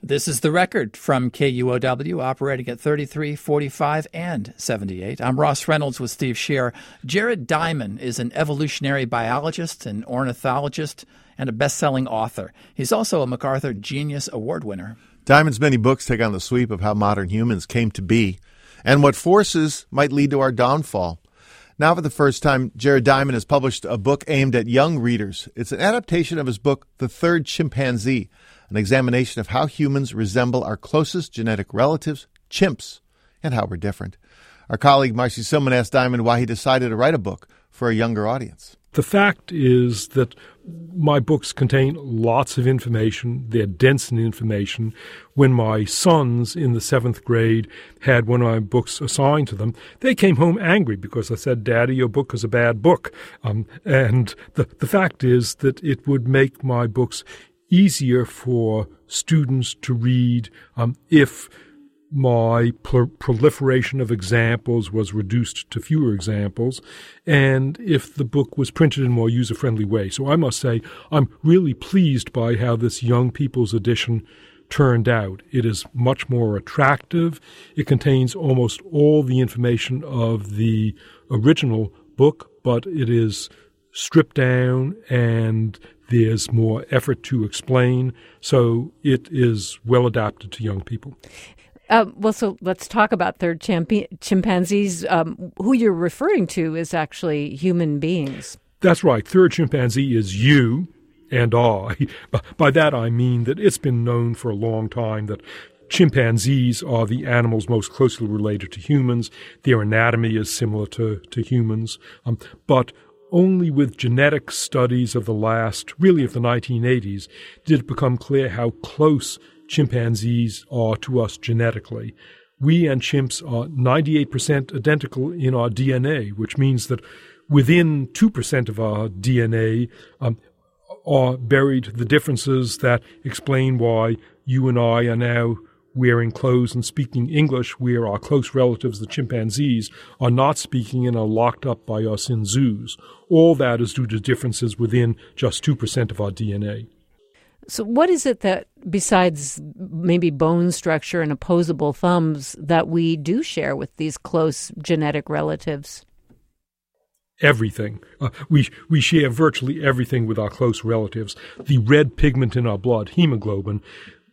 This is The Record from KUOW, operating at 33, 45, and 78. I'm Ross Reynolds with Steve Scher. Jared Diamond is an evolutionary biologist, an ornithologist, and a best-selling author. He's also a MacArthur Genius Award winner. Diamond's many books take on the sweep of how modern humans came to be and what forces might lead to our downfall. Now, for the first time, Jared Diamond has published a book aimed at young readers. It's an adaptation of his book, The Third Chimpanzee, an examination of how humans resemble our closest genetic relatives, chimps, and how we're different. Our colleague Marcy Silman asked Diamond why he decided to write a book for a younger audience. The fact is that my books contain lots of information. They're dense in information. When my sons in the 7th grade had one of my books assigned to them, they came home angry because I said, "Daddy, your book is a bad book." And the fact is that it would make my books easier for students to read if my proliferation of examples was reduced to fewer examples, and if the book was printed in a more user-friendly way. So I must say I'm really pleased by how this young people's edition turned out. It is much more attractive. It contains almost all the information of the original book, but it is stripped down and there's more effort to explain. So it is well adapted to young people. So let's talk about third chimpanzees. Who you're referring to is actually human beings. That's right. Third chimpanzee is you and I. By that I mean that it's been known for a long time that chimpanzees are the animals most closely related to humans. Their anatomy is similar to humans. But only with genetic studies of the 1980s, did it become clear how close chimpanzees are to us genetically. We and chimps are 98% identical in our DNA, which means that within 2% of our DNA are buried the differences that explain why you and I are now wearing clothes and speaking English, where our close relatives, the chimpanzees, are not speaking and are locked up by us in zoos. All that is due to differences within just 2% of our DNA. So what is it that, besides maybe bone structure and opposable thumbs, that we do share with these close genetic relatives? Everything. We share virtually everything with our close relatives. The red pigment in our blood, hemoglobin,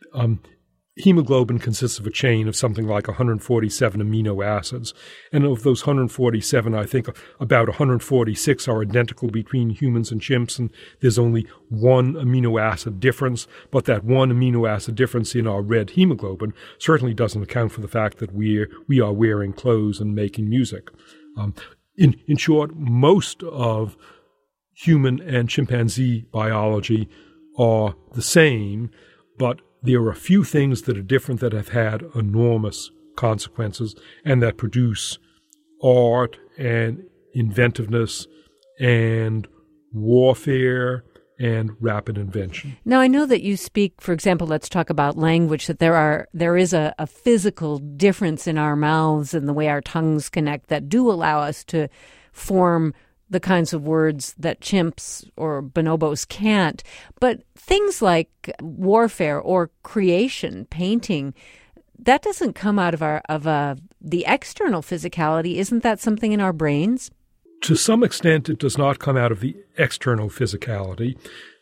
hemoglobin consists of a chain of something like 147 amino acids. And of those 147, I think about 146 are identical between humans and chimps, and there's only one amino acid difference. But that one amino acid difference in our red hemoglobin certainly doesn't account for the fact that we are wearing clothes and making music. In short, most of human and chimpanzee biology are the same, but there are a few things that are different that have had enormous consequences and that produce art and inventiveness and warfare and rapid invention. Now, I know that you speak, for example, let's talk about language, that there is a physical difference in our mouths and the way our tongues connect that do allow us to form the kinds of words that chimps or bonobos can't. But things like warfare or creation, painting, that doesn't come out of the external physicality. Isn't that something in our brains? To some extent, it does not come out of the external physicality.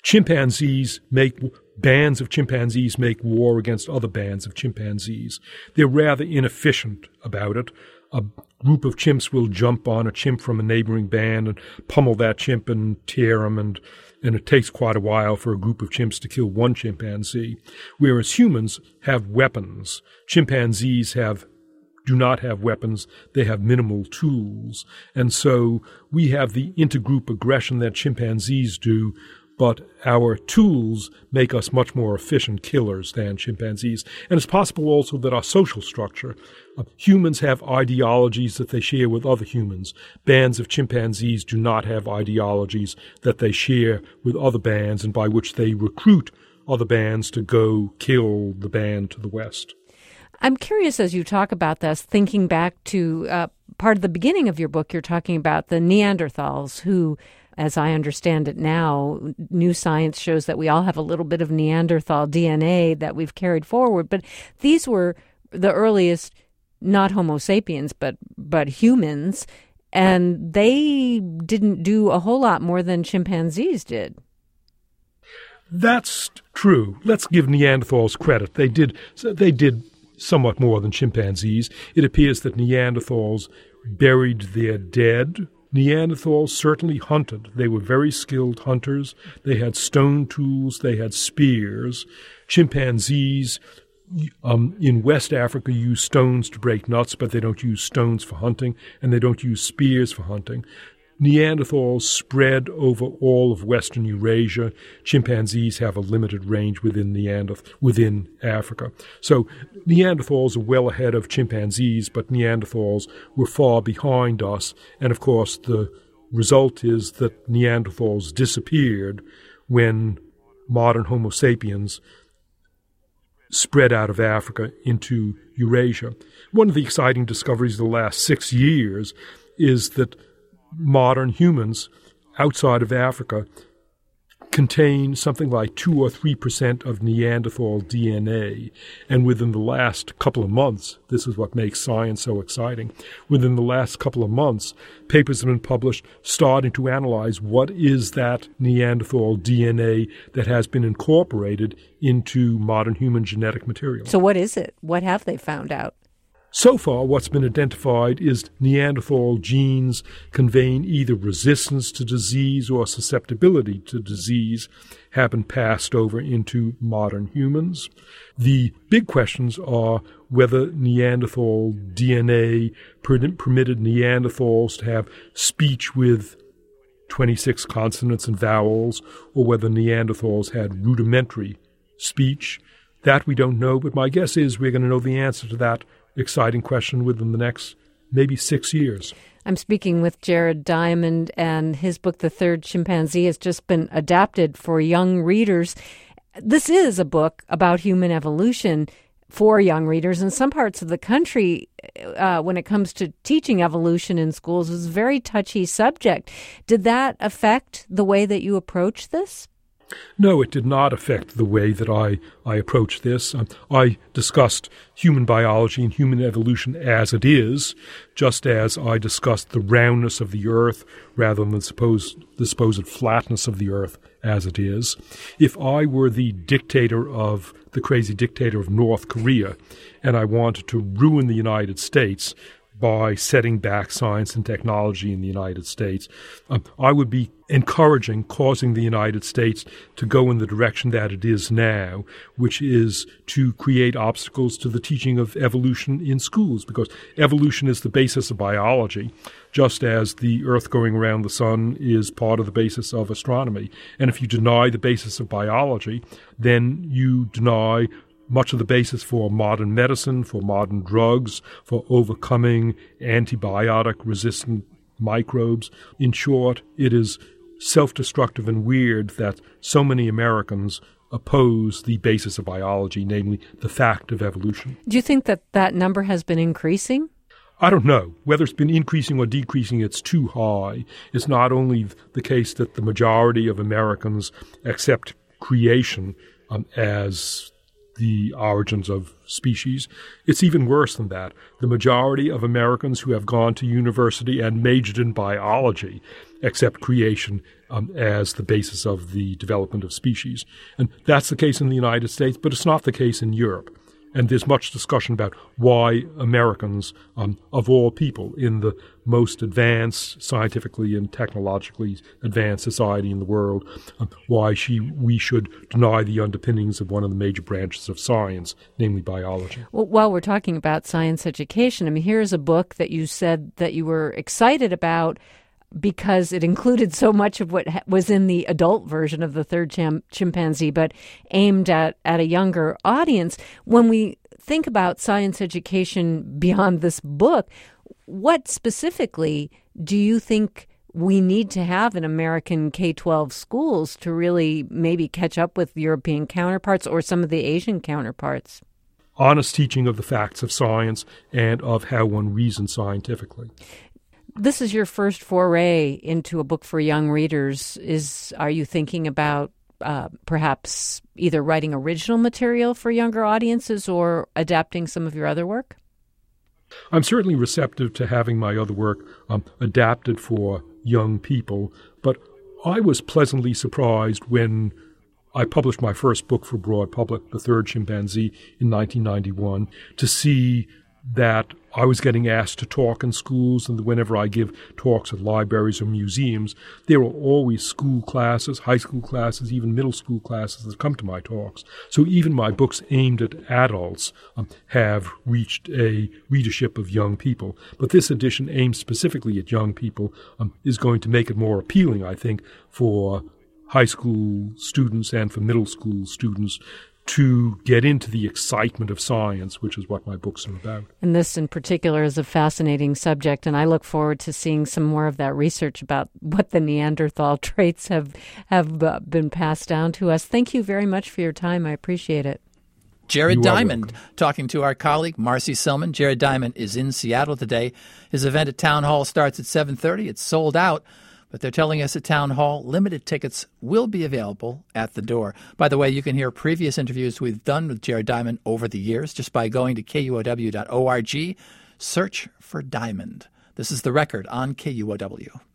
Bands of chimpanzees make war against other bands of chimpanzees. They're rather inefficient about it. A group of chimps will jump on a chimp from a neighboring band and pummel that chimp and tear him, and it takes quite a while for a group of chimps to kill one chimpanzee. Whereas humans have weapons. Chimpanzees do not have weapons. They have minimal tools. And so we have the intergroup aggression that chimpanzees do, but our tools make us much more efficient killers than chimpanzees. And it's possible also that our social structure, humans have ideologies that they share with other humans. Bands of chimpanzees do not have ideologies that they share with other bands and by which they recruit other bands to go kill the band to the west. I'm curious, as you talk about this, thinking back to part of the beginning of your book, you're talking about the Neanderthals who as I understand it now, new science shows that we all have a little bit of Neanderthal DNA that we've carried forward. But these were the earliest, not Homo sapiens, but humans, and they didn't do a whole lot more than chimpanzees did. That's true. Let's give Neanderthals credit. They did somewhat more than chimpanzees. It appears that Neanderthals buried their dead. Neanderthals certainly hunted. They were very skilled hunters. They had stone tools. They had spears. Chimpanzees in West Africa use stones to break nuts, but they don't use stones for hunting, and they don't use spears for hunting. Neanderthals spread over all of Western Eurasia. Chimpanzees have a limited range within Africa. So Neanderthals are well ahead of chimpanzees, but Neanderthals were far behind us. And of course, the result is that Neanderthals disappeared when modern Homo sapiens spread out of Africa into Eurasia. One of the exciting discoveries of the last 6 years is that modern humans outside of Africa contain something like 2 or 3% of Neanderthal DNA. And within the last couple of months, this is what makes science so exciting, within the last couple of months, papers have been published starting to analyze what is that Neanderthal DNA that has been incorporated into modern human genetic material. So what is it? What have they found out? So far, what's been identified is Neanderthal genes conveying either resistance to disease or susceptibility to disease have been passed over into modern humans. The big questions are whether Neanderthal DNA permitted Neanderthals to have speech with 26 consonants and vowels, or whether Neanderthals had rudimentary speech. That we don't know, but my guess is we're going to know the answer to that exciting question within the next maybe 6 years. I'm speaking with Jared Diamond, and his book, The Third Chimpanzee, has just been adapted for young readers. This is a book about human evolution for young readers. In some parts of the country, when it comes to teaching evolution in schools, is a very touchy subject. Did that affect the way that you approach this? No, it did not affect the way that I approached this. I discussed human biology and human evolution as it is, just as I discussed the roundness of the earth rather than the supposed flatness of the earth as it is. If I were the crazy dictator of North Korea, and I wanted to ruin the United States by setting back science and technology in the United States, I would be causing the United States to go in the direction that it is now, which is to create obstacles to the teaching of evolution in schools, because evolution is the basis of biology, just as the Earth going around the sun is part of the basis of astronomy. And if you deny the basis of biology, then you deny much of the basis for modern medicine, for modern drugs, for overcoming antibiotic-resistant microbes. In short, it is self-destructive and weird that so many Americans oppose the basis of biology, namely the fact of evolution. Do you think that number has been increasing? I don't know. Whether it's been increasing or decreasing, it's too high. It's not only the case that the majority of Americans accept creation as the origins of species. It's even worse than that. The majority of Americans who have gone to university and majored in biology accept creation as the basis of the development of species. And that's the case in the United States, but it's not the case in Europe. And there's much discussion about why Americans, of all people, in the most advanced, scientifically and technologically advanced society in the world, why we should deny the underpinnings of one of the major branches of science, namely biology. Well, while we're talking about science education, I mean, here's a book that you said that you were excited about because it included so much of what was in the adult version of The Third Chimpanzee, but aimed at a younger audience. When we think about science education beyond this book, what specifically do you think we need to have in American K-12 schools to really maybe catch up with European counterparts or some of the Asian counterparts? Honest teaching of the facts of science and of how one reasons scientifically. This is your first foray into a book for young readers. Are you thinking about perhaps either writing original material for younger audiences or adapting some of your other work? I'm certainly receptive to having my other work adapted for young people, but I was pleasantly surprised when I published my first book for broad public, The Third Chimpanzee, in 1991, to see that I was getting asked to talk in schools, and whenever I give talks at libraries or museums, there are always school classes, high school classes, even middle school classes that come to my talks. So even my books aimed at adults have reached a readership of young people. But this edition, aimed specifically at young people, is going to make it more appealing, I think, for high school students and for middle school students to get into the excitement of science, which is what my books are about. And this in particular is a fascinating subject, and I look forward to seeing some more of that research about what the Neanderthal traits have been passed down to us. Thank you very much for your time. I appreciate it. Jared Diamond talking to our colleague Marcy Silman. Jared Diamond is in Seattle today. His event at Town Hall starts at 7:30. It's sold out. But they're telling us at Town Hall, limited tickets will be available at the door. By the way, you can hear previous interviews we've done with Jared Diamond over the years just by going to KUOW.org. Search for Diamond. This is The Record on KUOW.